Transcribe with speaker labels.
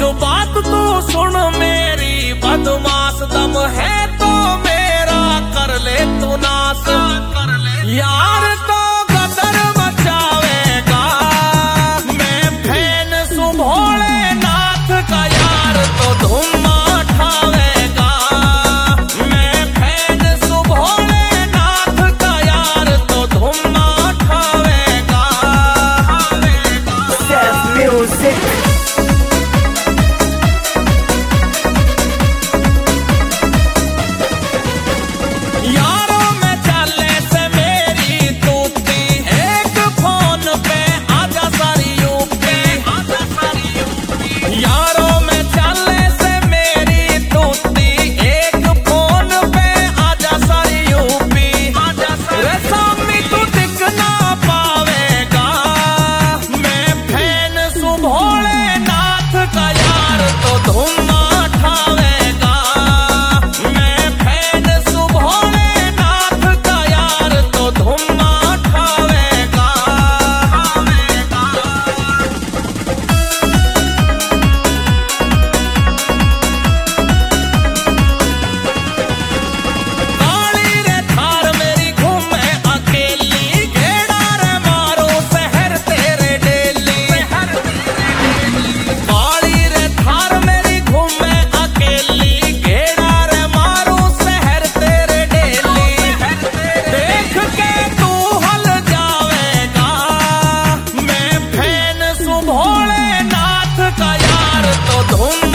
Speaker 1: बात तो सुन मेरी बदमाश, दम है तो मेरा कर ले तू नाश। यार तो गदर मचावेगा, मैं फैन सु भोलेनाथ का, यार तो धूम उठावेगा। मैं फैन सु भोलेनाथ का, यार तो धूम उठावेगा।
Speaker 2: Self music.
Speaker 1: यारों में चले से मेरी तूती, एक फोन पे आजा सारी यूपी। यारों में चले से मेरी तूती, एक फोन पे आजा सारी यूपी। रे सामी तू दिख ना पावेगा, मैं फैन सु भोलेनाथ का, यार तो धूम उठावेगा। मैं फैन सु भोलेनाथ का, यार तो धूम उठावेगा। काली रे थार मेरी घूमे अकेली, घेरा रे मारो शहर तेरे डेली। काली रे थार मेरी घूमे अकेली, घेरा रे मारो शहर तेरे डेली। देख के तू हल जावेगा, मैं फैन सु भोलेनाथ का, यार तो धूम